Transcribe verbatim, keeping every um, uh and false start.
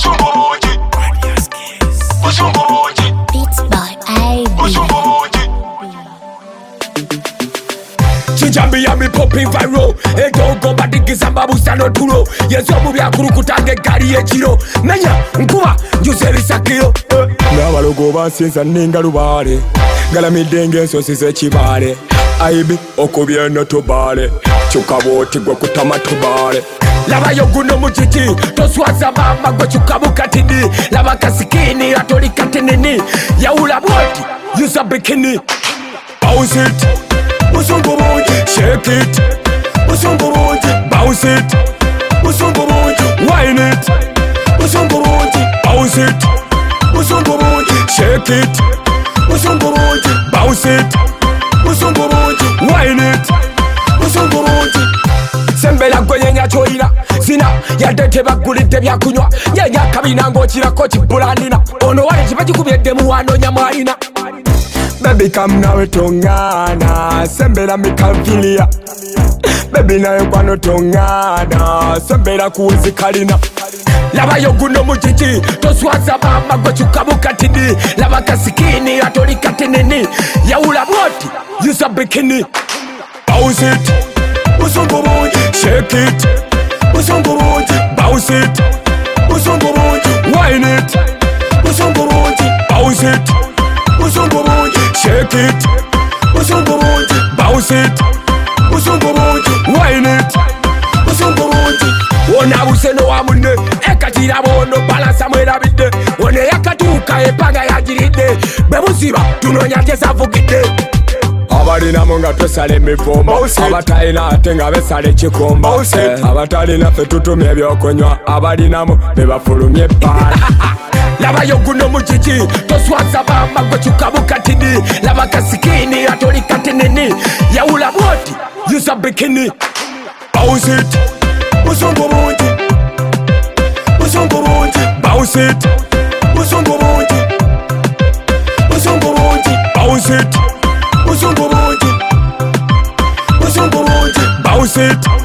Beats by I B. Chinjambi ya mi popping viral. Ejo go badigiza mbabusa no turo. Yesu omubi akuru kutange gari echiro. Menya nkuba njuseri sakiro. N'abalogo bansinza ninga lubale. Ngalamidde ensozi z'ekibale. Aibi okubye no tobale. Chukaboti gwe kutama tobale. Laba yoguno mujiji toswaza mama gwe chukabuka tini. Laba kasikini atoli katenini. Yaula bwoti yusa bikini. Bounce it, Musongo boy, shake it, Musongo boy, bounce it, Musongo boy, wine it, Musongo boy, bounce it, Musongo boy, shake it, Musongo boy, bounce it, Musongo boy, wine it, Musongo boy. Sembela gwenyenya choira sina yadete bagulidde byakunywa nyenya kabina ng'okirako kibulanina ono wale kibagikubyedde muwano nyamwalina. Baby come nawe tongana sembera mikamfilia. Baby nawe kwano tongana sembera kuzikalina. Laba yoguno mujiji toswaza mama gwe chukabuka tini. Laba kasikini atoli katenini. Yaula bwoti yusa bikini. Bounce it, Musongo boy, shake it, Musongo boy, bounce it, Musongo boy, wine it, Musongo boy, bounce it, Musongo boy, shake it, Musongo boy, bounce it, Musongo boy, wine it, Musongo boy. Wona buseno wamune ekatira bono balansa mwerabidde. Wone yakatuuka epaga yagiridde. Bemusiba tunonya kyesavugidde. Abalina munga twesala emivumbo abatalina ate nga besala ekikumba. Abatalina ffe tutumya ebyokunywa abalinamu bebafulumya ebbaala. Laba yoguno mujiji toswaza mama gwe chukabuka tini. Laba kasikini atoli katenini. Yaula bwoti yusa bikini. Bounce it, Musongo boy, Musongo boy, bounce it, Musongo boy, Musongo boy, bounce it, Musongo boy, Musongo boy, bounce it.